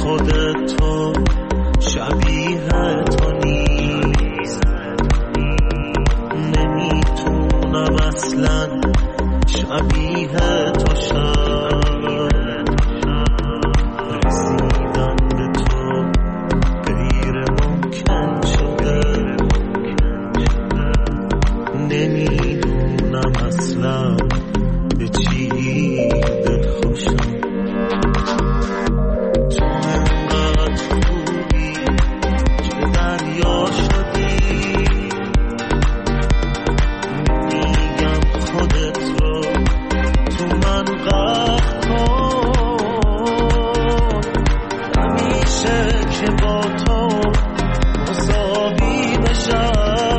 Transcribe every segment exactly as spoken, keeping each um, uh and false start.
خودتو شبیه تو نیست، نمیتونم اصلا شبیه تو شم. رسیدن به تو غیر ممکن شده، نمیدونم اصلا به چی دلخوشم. تو انقدر خوبی که دریا شدی، میگم خودت رو تو من غرق کن. همیشه که با تو مساوی بشم،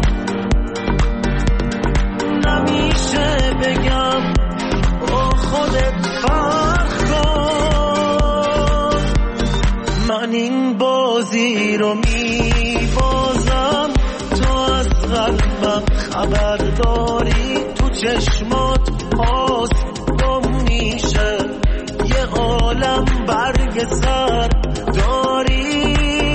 نمیشه بگم با خودت فرق کن. من این بازی رو میبازم، تو از قلبم خبر داری. تو چشمات هاست گم میشه یه عالم برگ سر داری.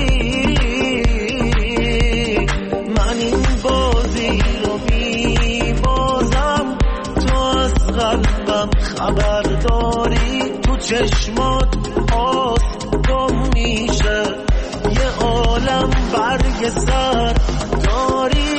من این بازی رو میبازم، تو از قلبم خبر داری. تو چشمات هاست گم میشه یه عالم برگ سر داری.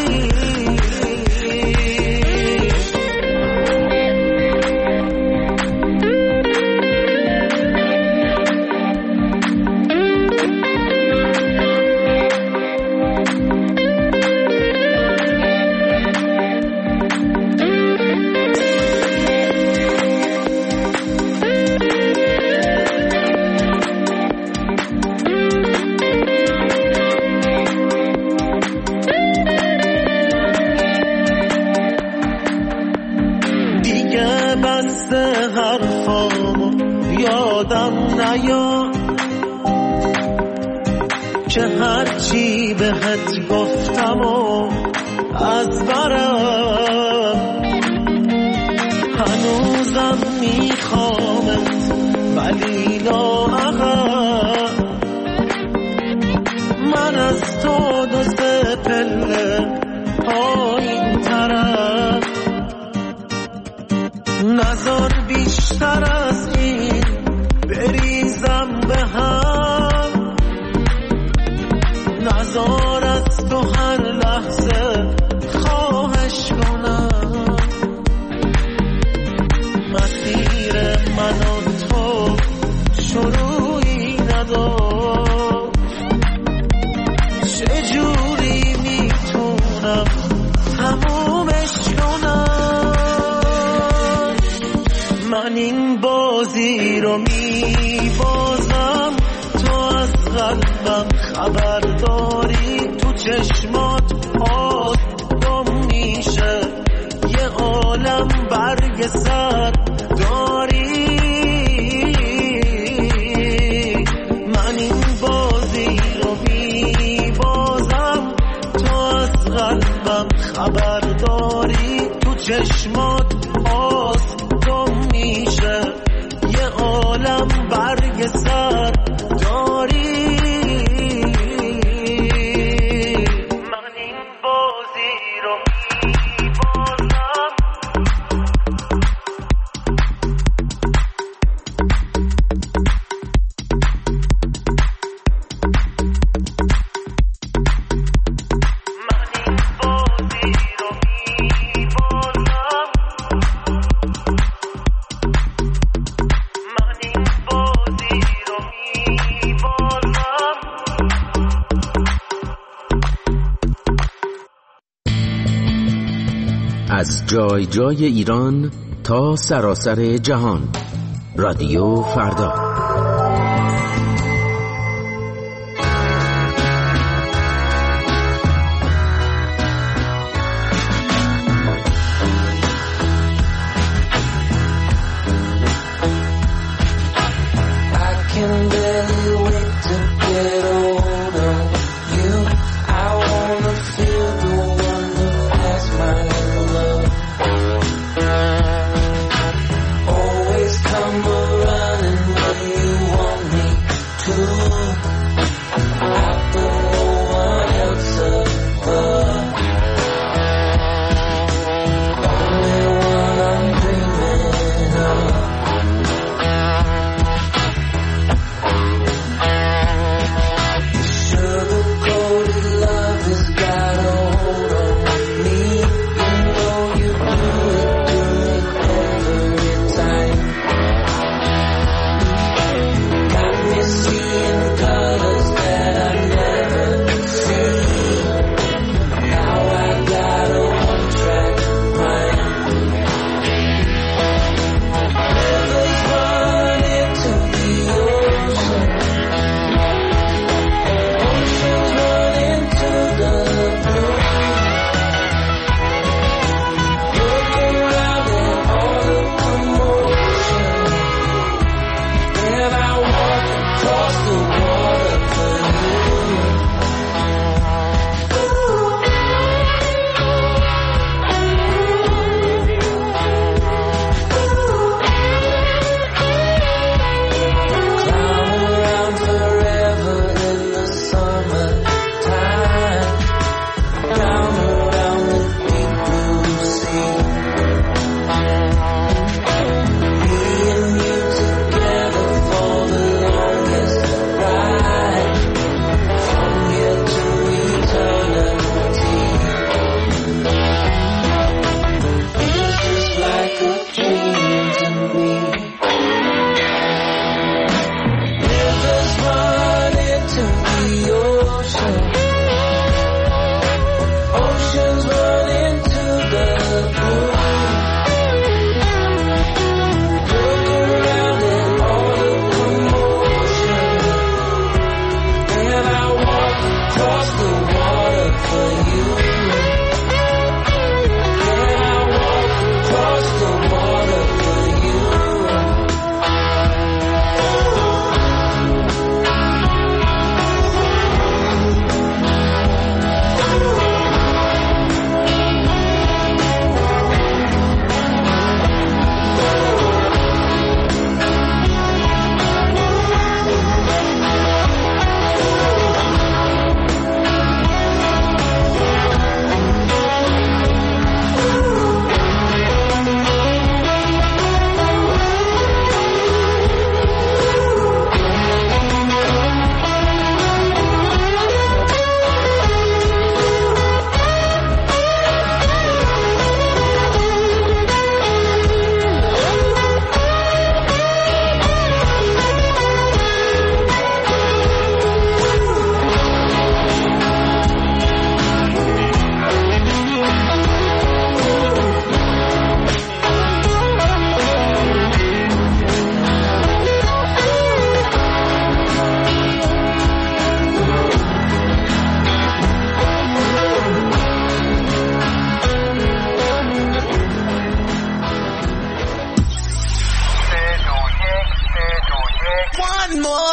یادم نیا که هرچی بهت گفتم و از برم، هنوزم میخوامت ولی لااقل. من از تو دو سه پله پایین ترم، نذار بیشتر از این بریزم به هم. نذار از تو هر لحظه خواهش کنم. مسیر من و تو شروعی نداشت، چجوری میتونم تمومش کنم. من این بازی رو میبازم، تو از قلبم خبر داری. تو چشمات آد گم میشه یه عالم برگ سر داری. من این بازی رو میبازم، تو از قلبم خبر داری. تو چشمات آد گم میشه یه عالم برگ سر داری. من این بازی رو میبازم. از جای جای ایران تا سراسر جهان، رادیو فردا. Always come running when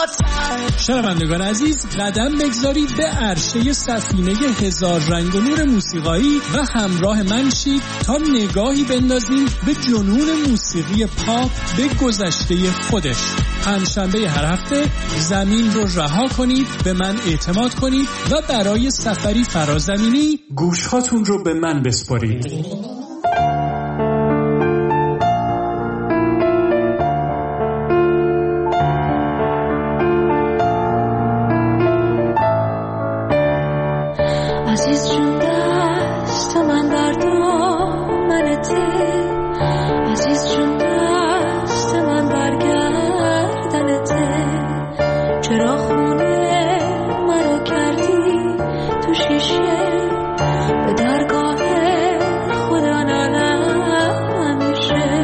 شنوندگان عزیز، قدم بگذارید به عرشه سفینه هزار رنگ و نور موسیقایی و همراه من شید تا نگاهی بندازیم به جنون موسیقی پاپ به گذشته خودش. پنجشنبه هر هفته زمین رو رها کنید، به من اعتماد کنید و برای سفری فرازمینی گوشهاتون رو به من بسپارید. عزیز جون دست من در دامنته، عزیز جون دست من برگردنته، چرا خونه مرا کردی تو شیشه به درگاه خدا نمیشه.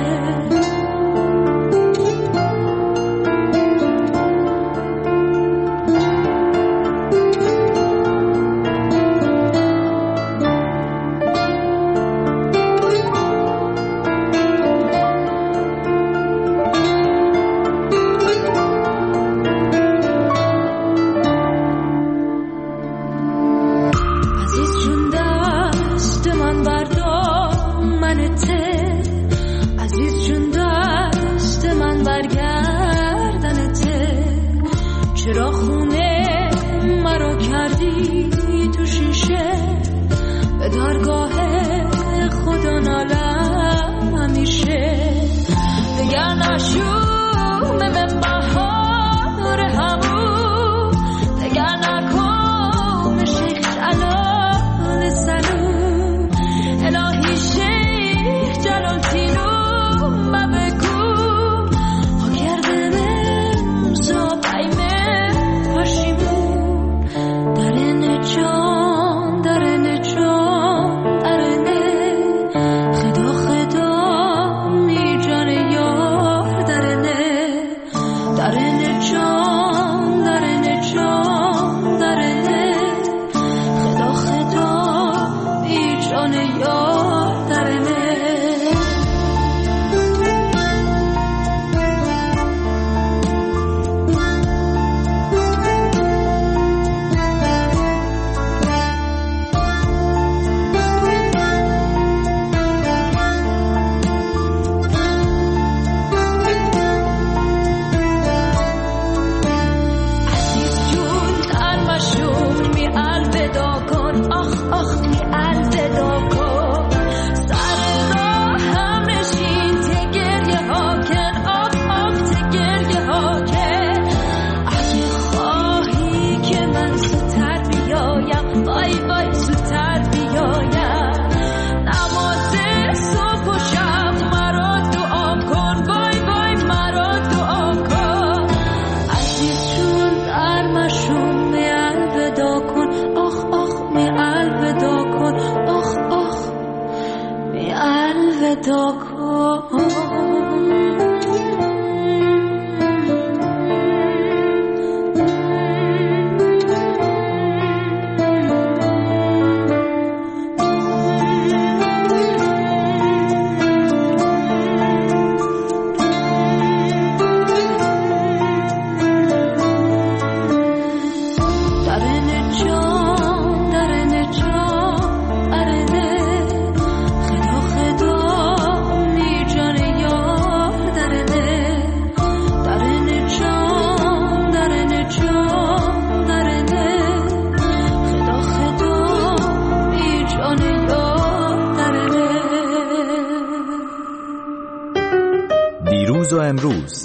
دیروز و امروز،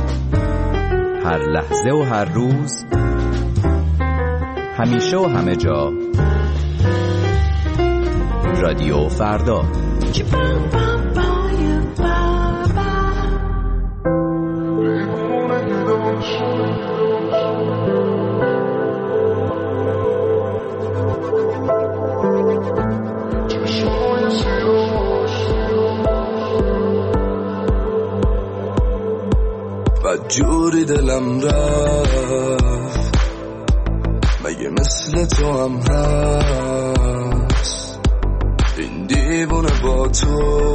هر لحظه و هر روز، همیشه و همه جا، رادیو فردا. جوری دلم رفت، مگه مثل تو هم هست این دیوونه با تو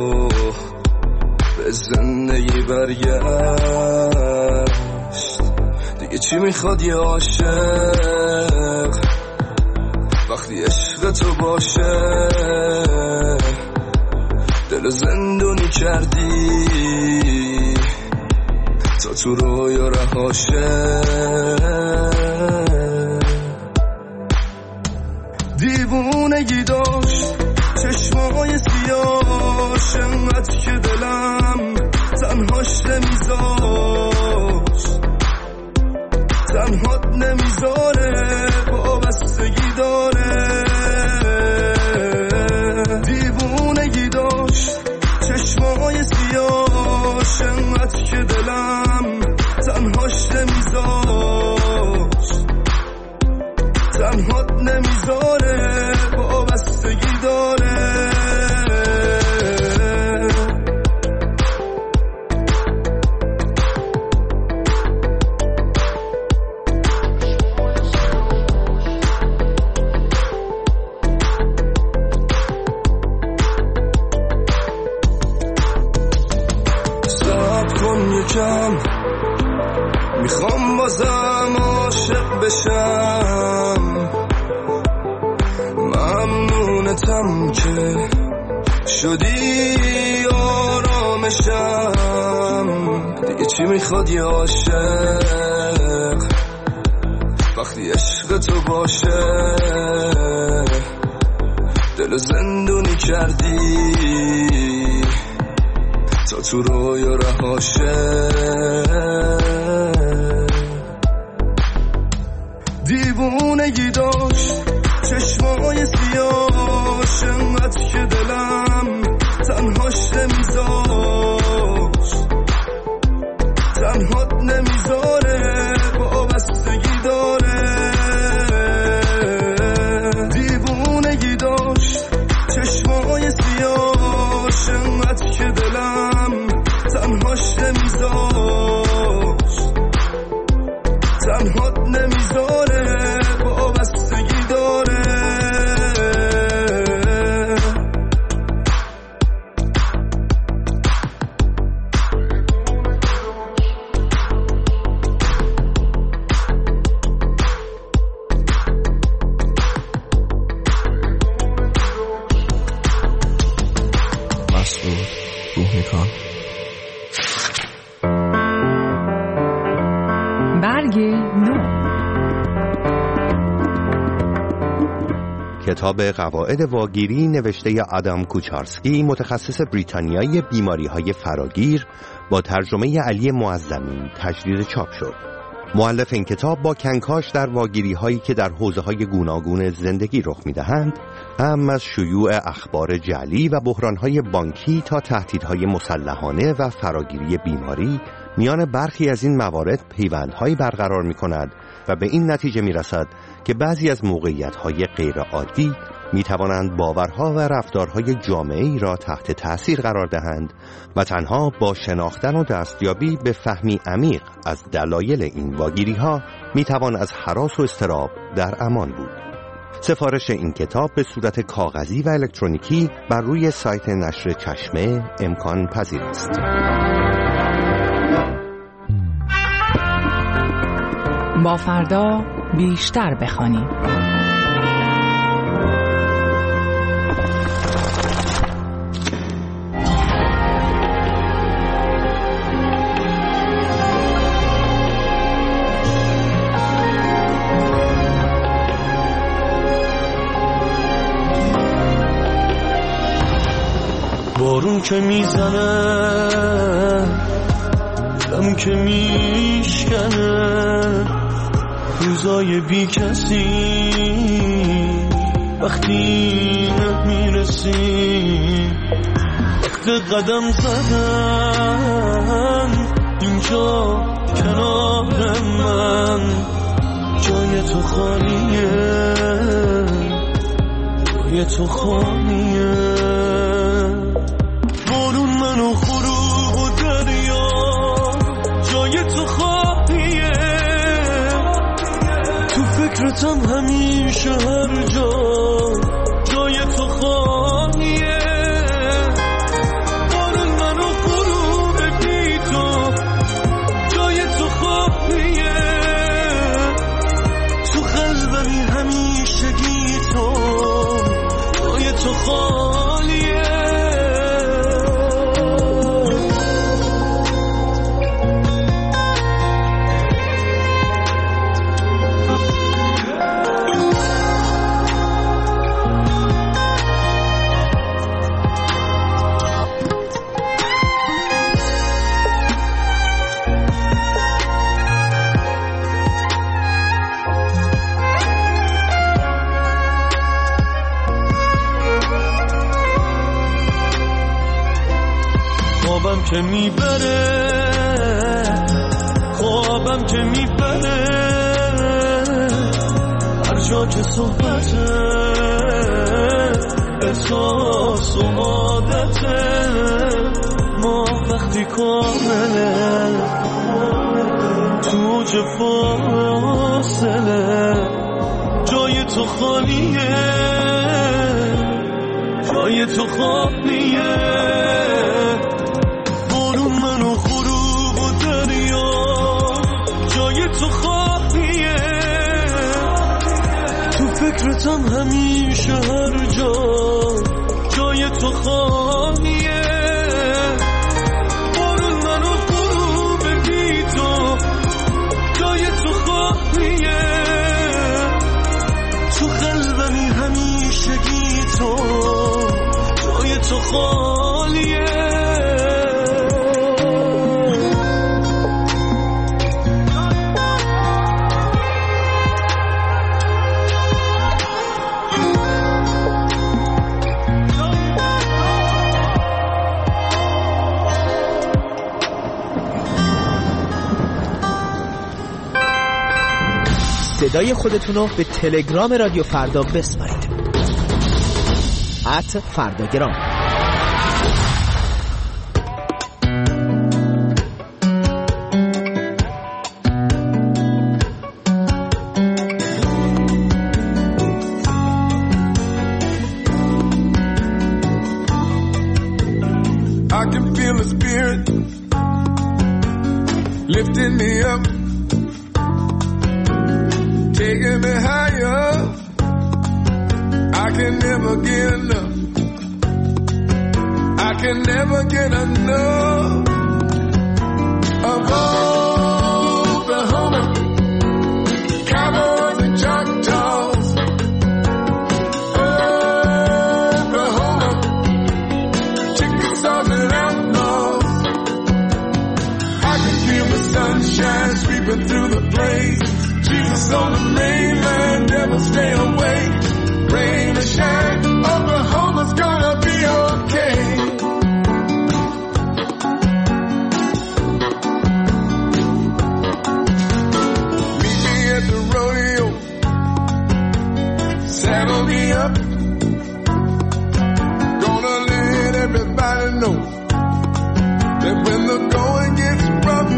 به زندگی برگشت. دیگه چی میخواد یه عاشق وقتی عشق تو باشه؟ دل زندونی کردی تا تو رویا رهاشه. دیوونگی داشت چشمای سیاش، انقدر که دلم تنهاش نمیذاشت، تنهات نمیذاره، وابستگی داره. دیوونگی داشت چشمای سیاش، انقدر که دلم تنهاش نمیذاشت، تنهات نمیذاره، وابستگی داره. یکم میخوام بازم عاشق بشم، ممنونتم که شدی آرامشم. دیگه چی میخواد یه عاشق وقتی عشق تو باشه؟ دل زندونی کردی تا تو رویا رهاشه. دیوونگی داشت چشمای سیاش، انقدر که دلم تنهاش نمیذاشت، تنهات نمیذاره، وابستگی داره. دیوونگی داشت چشمای سیاش، انقدر که دلم تنهاش نمیذاشت، تنهات نمیذاره، وابستگی داره. مسعود روح‌نیکان. برگ نو. کتاب قواعد واگیری نوشته آدم کوچارسکی، متخصص بریتانیایی بیماری‌های فراگیر، با ترجمه علی معظمی تجدید چاپ شد. مؤلف این کتاب با کنکاش در واگیری‌هایی که در حوزه‌های گوناگون زندگی رخ می‌دهند، هم از شیوع اخبار جعلی و بحران‌های بانکی تا تهدیدهای مسلحانه و فراگیری بیماری، میان برخی از این موارد پیوندهایی برقرار می‌کند و به این نتیجه می‌رسد که بعضی از موقعیت‌های غیرعادی می‌توانند باورها و رفتارهای جامعه‌ای را تحت تأثیر قرار دهند و تنها با شناختن و دستیابی به فهمی عمیق از دلایل این واگیری‌ها می‌توان از هراس و اضطراب در امان بود. سفارش این کتاب به صورت کاغذی و الکترونیکی بر روی سایت نشر چشمه امکان پذیر است. با فردا بیشتر بخوانیم. بارون که میزنه، دلم که میشکنه، روزای بی کسی وقتی نمیرسی، وقت قدم زدن اینجا کنار من، جای تو خالیه، جای تو خالیه. بارون منو غروب و دریا، جای تو خالیه، تو فکرتم همیشه هر جا، جای تو خالیه. بارون منو غروب بی تو، جای تو خالیه، که میبره، خوابم که میبره، هر جا که صحبته احساس و عادته، ما وقتی کامله تو چه فاصله، جای تو خالیه، جای تو خالیه، بارون منو غروب و دریا، جای تو خالیه، تو فکرتم همیشه هر جا، جای تو خالیه، بارون منو غروب بی تو، جای تو خالیه، تو قلبمی همیشه گی تو، جای تو خالیه. صدای خودتون رو به تلگرام رادیو فردا بسپارید. ات فرداگرام. I can feel the spirit lifting me up, taking me higher. I can never get enough. I can never get enough of Oklahoma cowboys and Choctaws. Oklahoma Chickasaws and outlaws. I can feel the sunshine sweeping through the place. Jesus on the mainland, never stay away. Rain or shine, Oklahoma's gonna be okay. Meet me at the rodeo, saddle me up. Gonna let everybody know that when the going gets rough,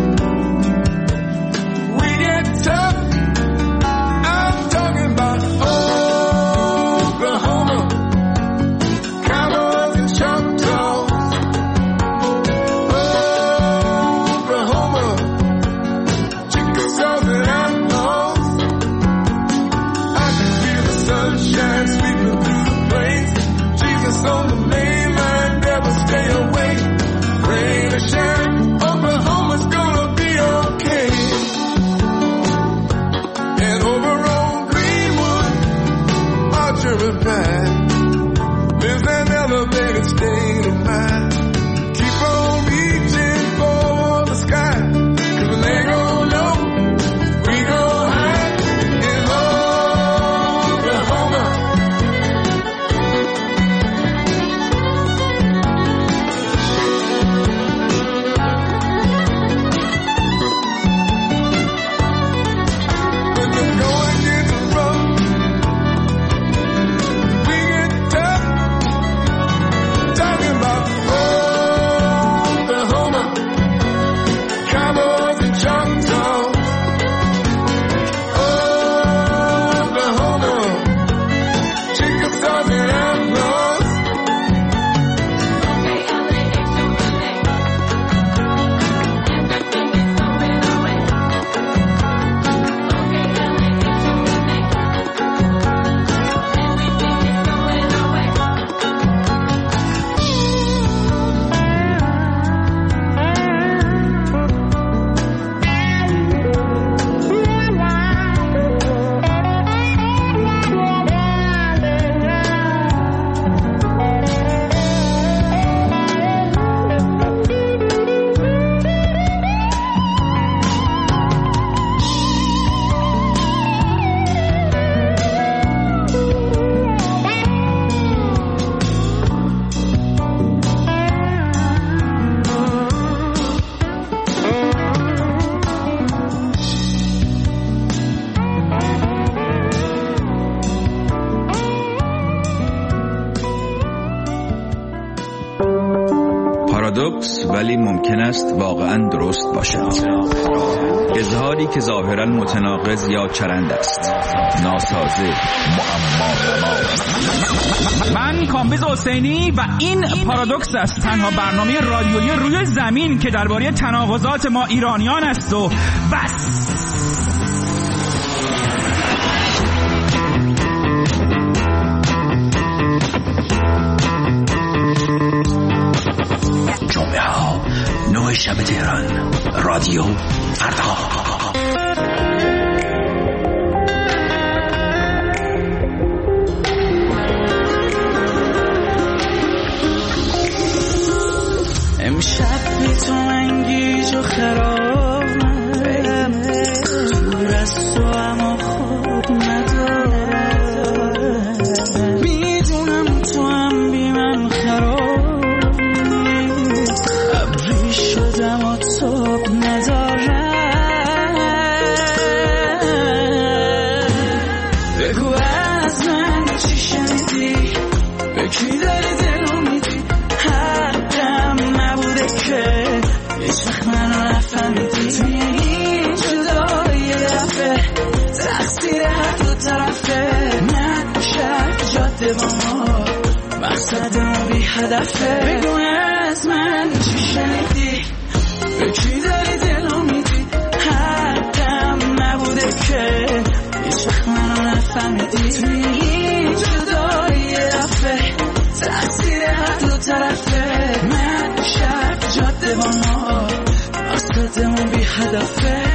we get tough. I'm talking about Oklahoma. پارادوکس ولی ممکن است واقعا درست باشد. اظهاری که ظاهرا متناقض یا چرند است، ناسازه، معما. من کامبیز حسینی و این پارادوکس است، تنها برنامه رادیویی روی زمین که درباره تناقضات ما ایرانیان است و بس. جمعه ها نه شب تهران، رادیو فردا. امشب بی تو انگیج و خرابم، دور از تو اما خود ندارم. میدونم تو هم بی من خرابی، ابری شدم و تاب ندارم. بگو از من چی شنیدی، به کی داری دلو میدی، که هیچ وقت منو نفهمیدی. این جدایی رفته تقصیر هر دو طرفه، من شرط جاده با ما مقصدمون بی هدفه. بگو از من چی شنیدی، به کی داری دلو میدی، حقم نبوده که هیچ وقت منو نفهمیدی. این جدایی رفته تقصیر هر دو طرفه، من شرط جاده با ما مقصدمون بی هدفه.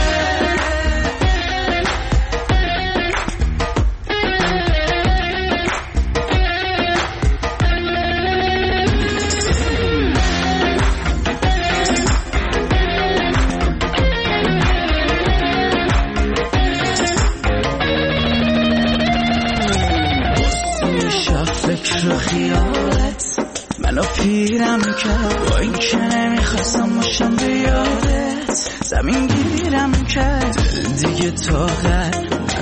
فکر و خیالت منو پیرم کرد، با این که نمیخواستم باشم به یادت. زمین گیرم کرد، دیگه طاقت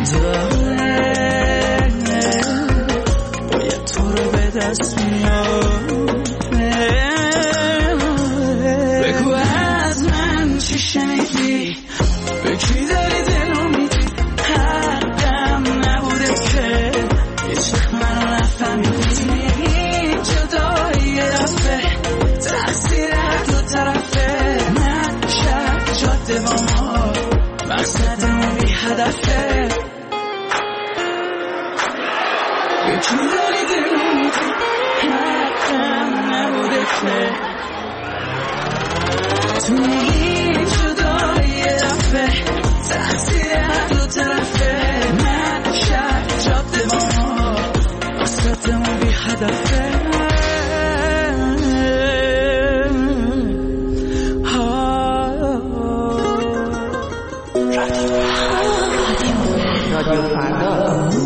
نداره، باید تو رو به دست میاره. بگو از من چی شنیدی، به کی داری دلو میدی، حقم نبوده که هیچ وقت منو نفهمیدی. جدایی رفته تقصیر هر دو طرفه، من شرط جاده با ما مقصدمون بی هدفه. به کی داری دلو میدی، حقم نبوده که تو این جدایی رفته تقصیر هر دو طرفه، من شرط جاده با ما مقصدمون بی هدفه. رادیو فردا.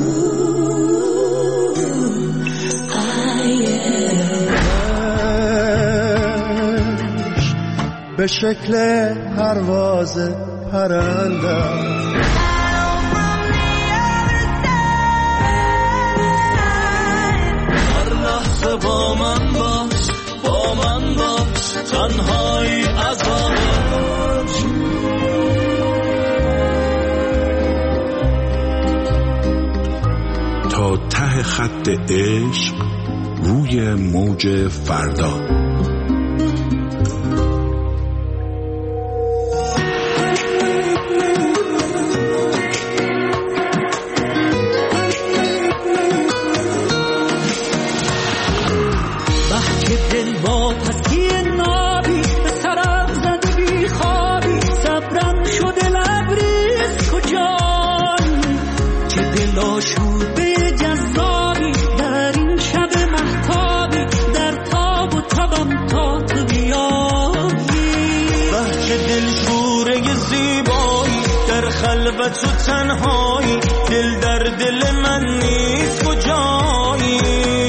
به شکل پرواز پرندم، هر لحظه با من باش، با من باش، تنهایی عذابش. تا ته خط عشق روی موج فردا. خلوت و تنهایی، دل در دل من نیست کجایی.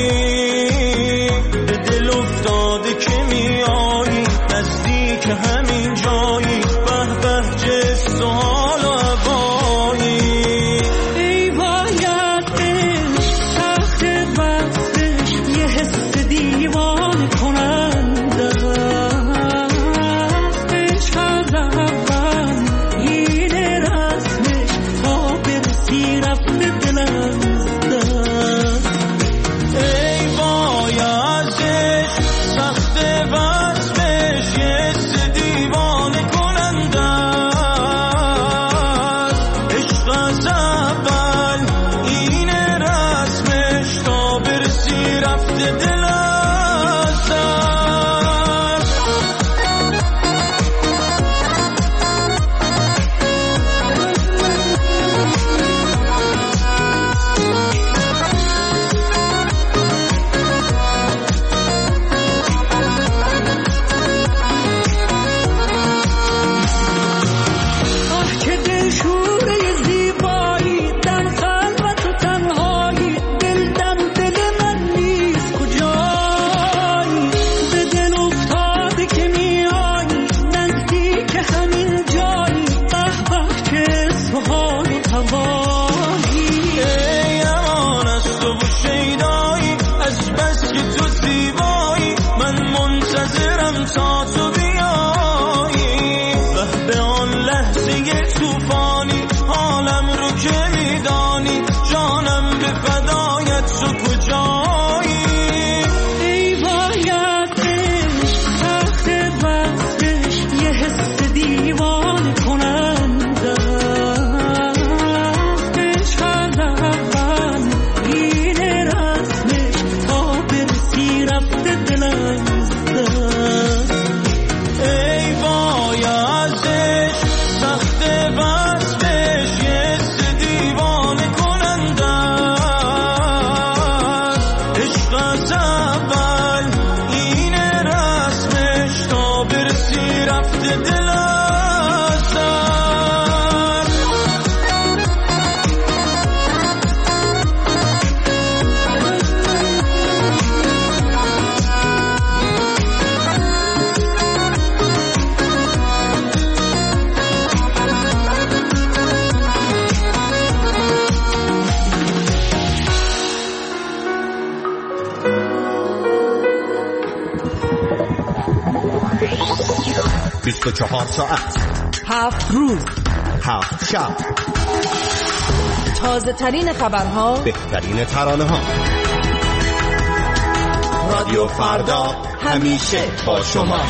به دل افتاده که میایی، نزدیک همین جایی. به به چه سوال و هوایی. ای باید عشق تخت وصلش یه حس دیوانه کننده، توفانی حالم رو که میدانی جانم به فدایت تو کجایی ای بایدش تحت وصلش یه حس دیوانه کننده عشق از اول این رسمش تا برسی رفته دلم زد ای بایدش تحت وصلش یه حس دیوانه کننده عشق از اول این رسمش تا برسی رفته دلم بیست و چهار ساعت هفت روز هفت شب تازه ترین خبرها بهترین ترانه ها رادیو فردا همیشه با شما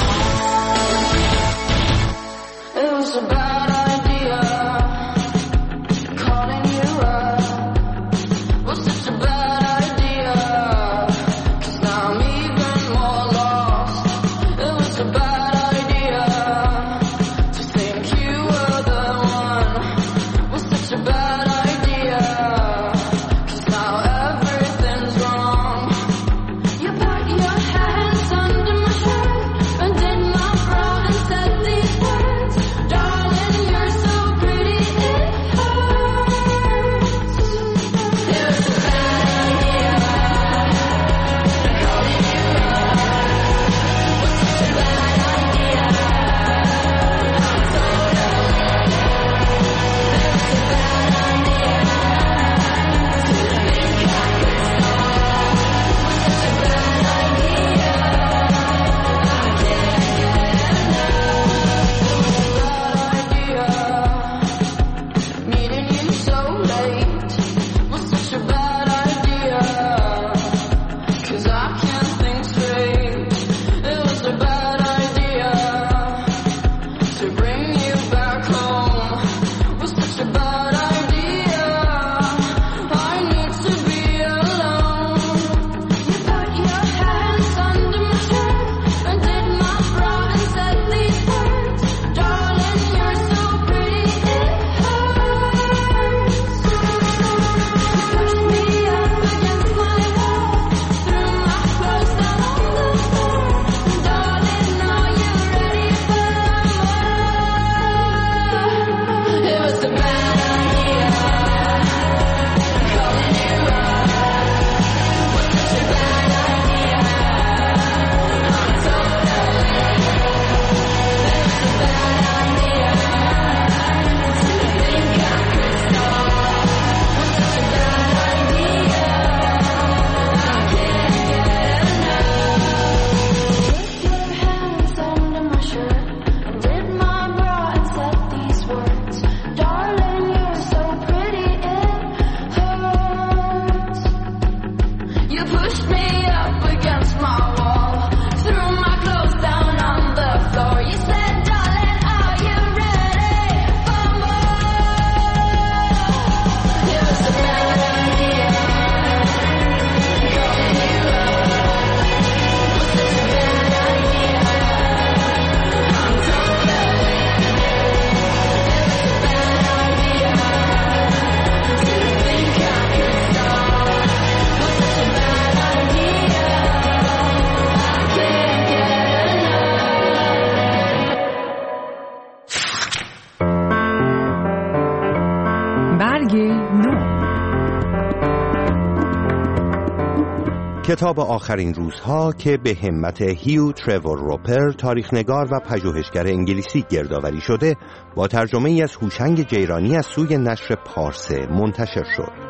کتاب آخرین روزها که به همت هیو ترور روپر تاریخنگار و پژوهشگر انگلیسی گردآوری شده با ترجمه ای از هوشنگ جیرانی از سوی نشر پارسه منتشر شد.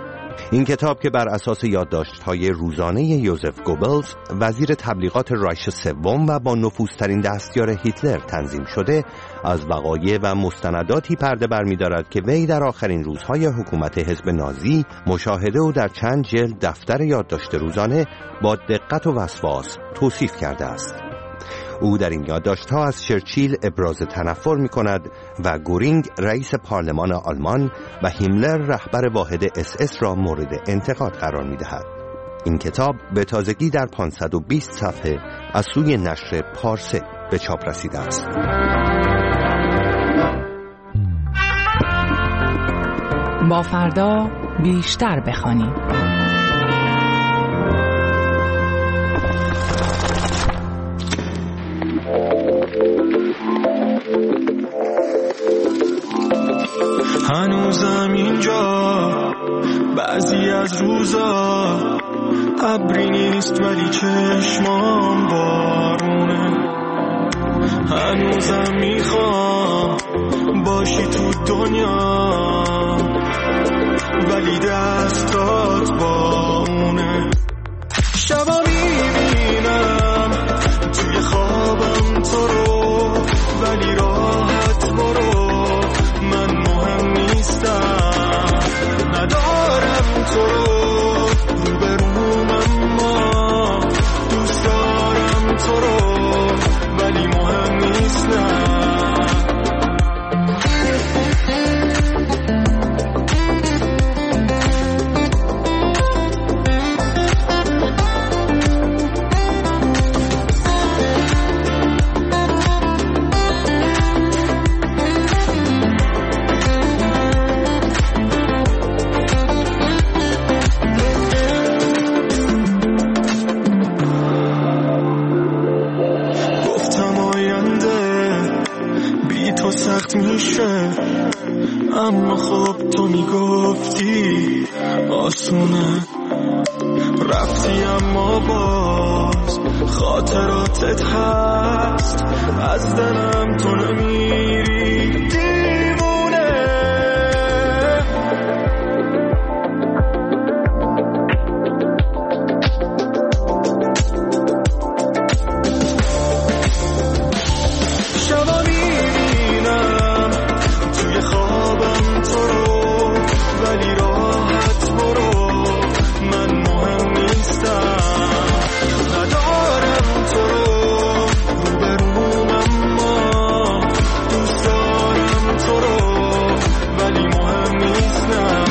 این کتاب که بر اساس یادداشت‌های روزانه یوزف گوبلز وزیر تبلیغات رایش سوم و با نفوذترین دستیار هیتلر تنظیم شده، از وقایع و مستنداتی پرده برمی‌دارد که وی در آخرین روزهای حکومت حزب نازی مشاهده و در چند جلد دفتر یادداشت روزانه با دقت و وسواس توصیف کرده است. او در این یادداشت‌ها از چرچیل ابراز تنفر می‌کند و گورینگ رئیس پارلمان آلمان و هیملر رهبر واحد اس اس را مورد انتقاد قرار می‌دهد. این کتاب به تازگی در پانصد و بیست صفحه از سوی نشر پارسه به چاپ رسیده است. با فردا بیشتر بخوانیم. هنوزم اینجا بعضی از روزا ابری نیست ولی چشمام بارونه. هنوزم میخوام باشی تو دنیا ولی دستات با اونه. شبا میبینم توی خوابم تو رو ولی راحت برو، من مهم نیستم، ندارم تو رو روبروم اما دوست دارم تو رو ولی مهم نیستم. میشه اما خب تو میگفتی آسونه، رفتی اما باز خاطراتت هست، از دلم تو نمیری دیوونه. شبا میبینم توی خوابم تو رو ولی راحت برو، من مهم نیستم، ندارم تو رو روبروم اما دوست دارم تو رو ولی مهم نیستم.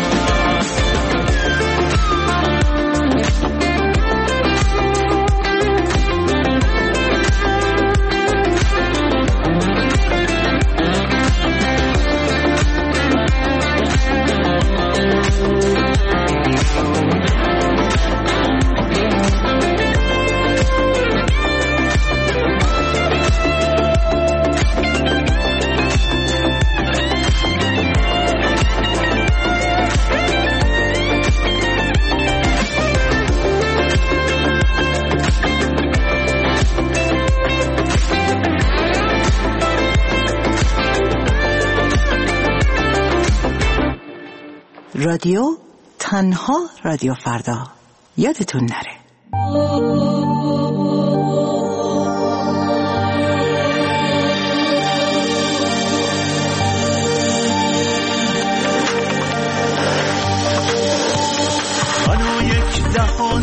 رادیو تنها رادیو فردا، یادتون نره. منو یک دهان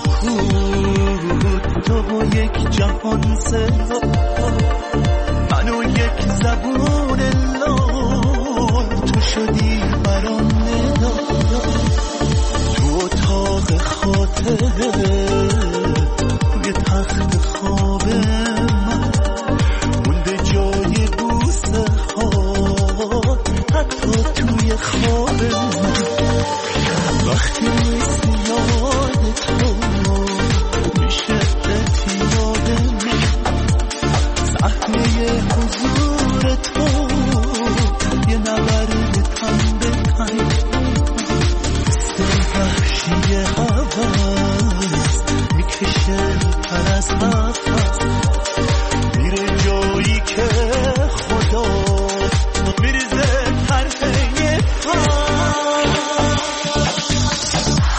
سکوت، تو یک جهان صدا، منو یک زبون لال، تو شدی برام ندا، تو اتاق خاطره روی تخت خواب من مونده جای بوسه ها، حتی توی خواب من. وقتی نیست یاد تو میشه اعتیاد من، صحنه حضور تو یه نبرد تن به تن، مثل وحشی هوس میکشه پر از نفس، میره جایی که خدا میریزه طرحه پا.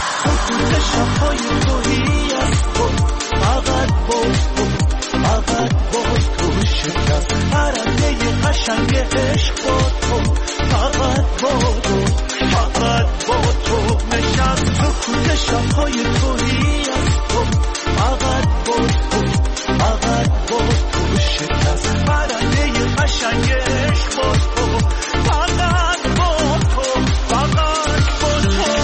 شب‌های تویی از تو، فقط با تو، فقط با تو شکست پرنده قشنگش با تو، فقط با تو، فقط با تو.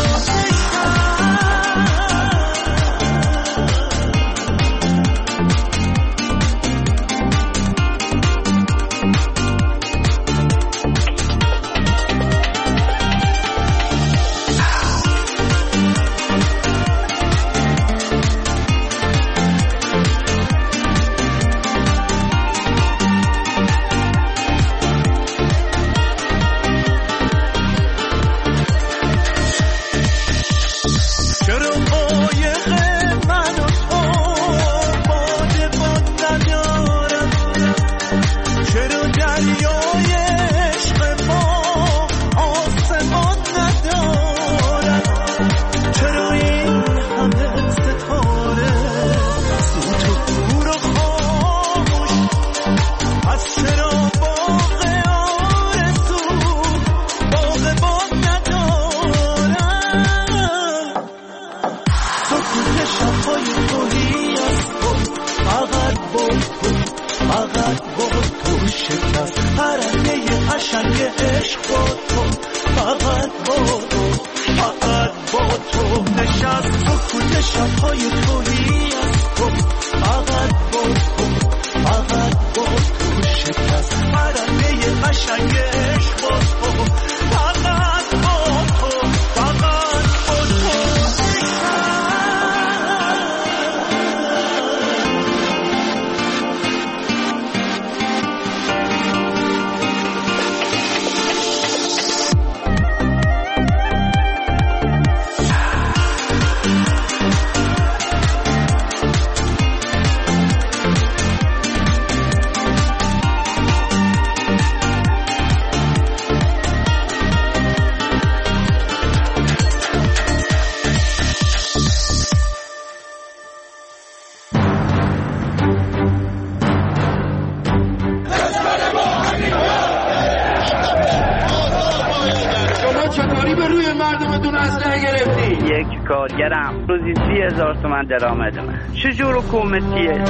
کارگرم روزی سی هزار تومن درآمد من. چجور حکومتیه؟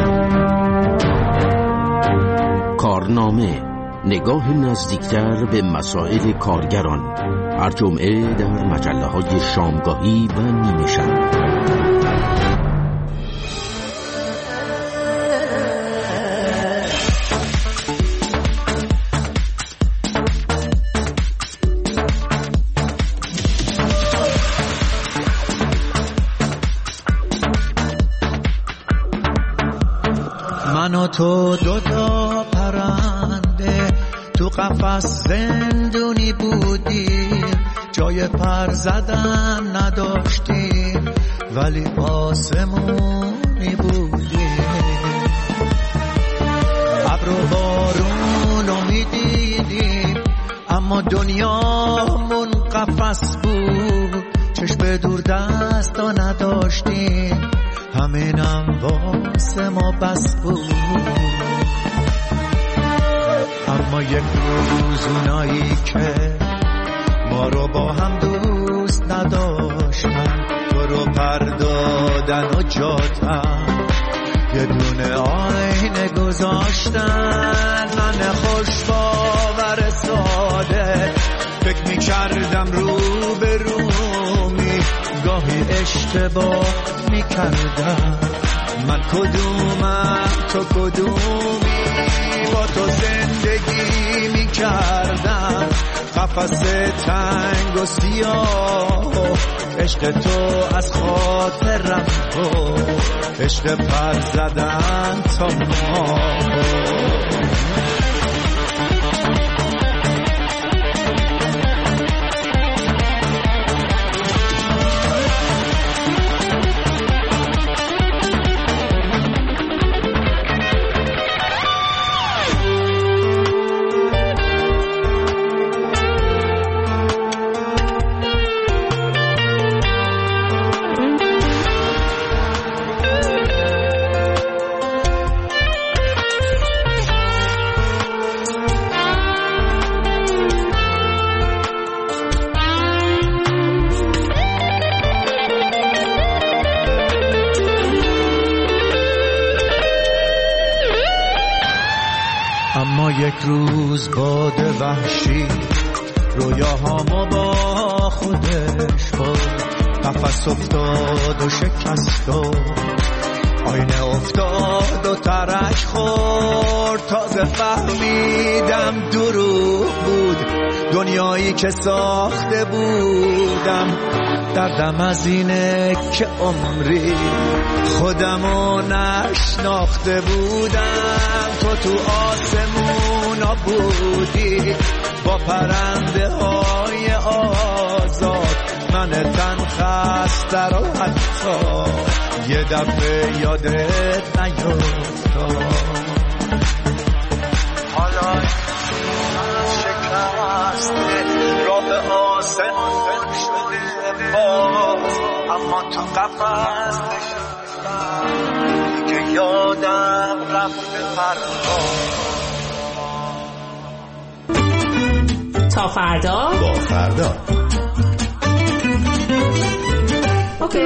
کارنامه، نگاه نزدیکتر به مسائل کارگران، هر جمعه در مجله های شامگاهی و نیمه شب. من و تو دوتا پرنده تو قفس زندونی بودیم، جای پر زدن نداشتیم ولی آسمونی بودیم، ابر و بارون رو میدیدیم اما دنیامون قفس بود، چشم دور دستا نداشتیم همینم واسه ما بس بود. اما یک روز اونایی که ما رو با هم دوست نداشتن تو رو پردادن و جاتن، یه دونه آینه گذاشتن. من خوش باور ساده فکر می کردم رو به رومی، گاهی اشتباه می کردم. من کدومم تو کدومی، با تو زندگی می کردم قفس تنگ و سیاه، عشق تو از خاطرم تو، عشق پر زدن تا ما. یک روز باد وحشی رویاهامو با خودش برد، قفس افتاد و شکست و آینه افتاد و ترک خورد. تازه فهمیدم دروغ بود دنیایی که ساخته بودم. دردم از اینه که عمری خودمو نشناخته بودم. تو تو آسمونا بودی با پرنده های آزاد، من تن خسته رو حتی یه دفعه یادت نیفتاد. حالا شکسته راه آسمون شده باز، اما تو قفص نشستم که یادم رفته پرواز. تا فردا با فردا اوکی.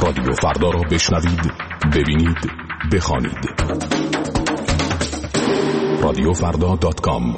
رادیو فردا را بشنوید، ببینید، بخوانید. رادیو فردا دات کام.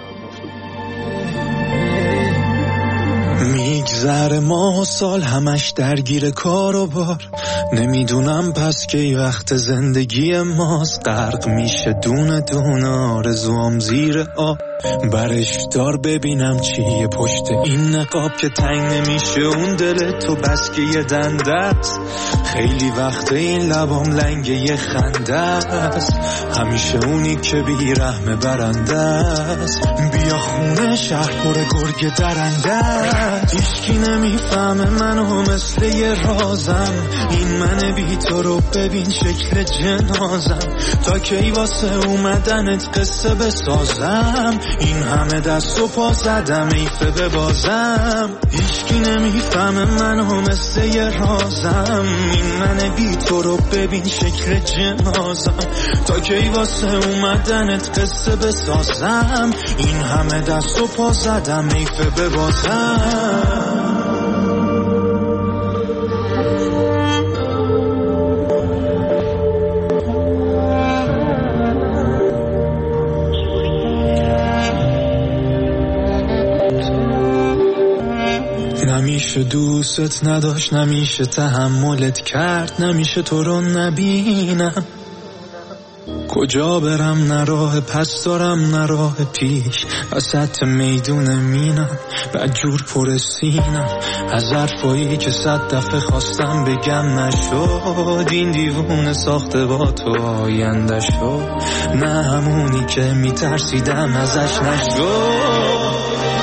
میگذره ماه و سال همش درگیر کار و بار، نمیدونم پس که وقت زندگی ماست. غرق میشه دونه دونه آرزوام زیر آب، برش دار ببینم چیه پشت این نقاب که تنگ نمیشه اون دل تو بس که یه دنده است. خیلی وقت این لبام لنگه یه خنده است، همیشه اونی که بی رحم برنده است. بیا خونه شهر پر گرگ درنده است، هیچکی نمیفهمه منو مثل یه رازم. این من بی تو رو ببین شکل جنازم، تا کی واسه اومدنت قصه بسازم. این همه دست و پا زدم ایفه ببازم، هیچکی نمیفهمه منو مثل یه رازم. این من بی تو رو ببین شکل جنازم، تا کی واسه اومدنت قصه بسازم. این همه دست و پا زدم ایفه ببازم. نمیشه دوست نداشت، نمیشه تحملت کرد، نمیشه تو رو نبینم. کجا برم نه راه پس دارم نه راه پیش، وسط میدون مینم بدجور پر سینم. از حرفایی که صد دفعه خواستم بگم نشد، این دیوونه ساخته با تو آینده شد. نه همونی که میترسیدم ازش نشد.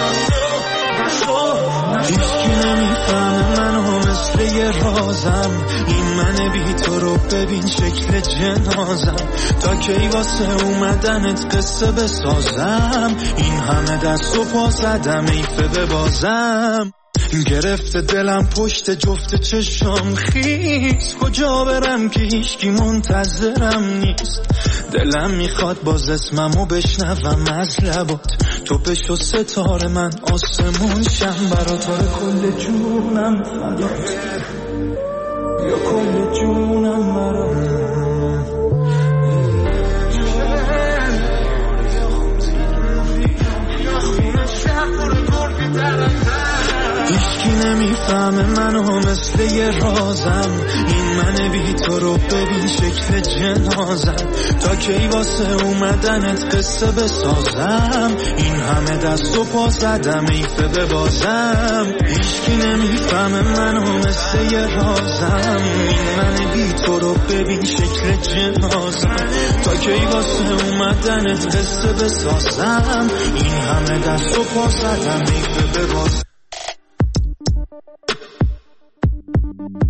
هیچکی نمیفهمه منو مثل یه رازم، این من بی تو رو ببین شکل جنازم. تا کی واسه اومدنت قصه بسازم، این همه دست و پا زدم ایفه ببازم. گرفته دلم پشت جفت چشام خیس، کجا برم که هیچکی منتظرم نیست. دلم میخواد باز اسممو بشنوم از لبات، تو بشو ستاره من آسمون شم برات. آره کل جونم فدات، یا کل جونم برات. هیچکی نمیفهمه منو مثل یه رازم، این من بی تو رو ببین شکل جنازم. تا کی واسه اومدنت قصه بسازم، این همه دست و پا زدم ایفه ببازم. هیچکی نمیفهمه منو مثل یه رازم، این من بی تو رو ببین شکل جنازم. تا کی واسه اومدنت قصه بسازم، این همه دست و پا زدم ایفه ببازم.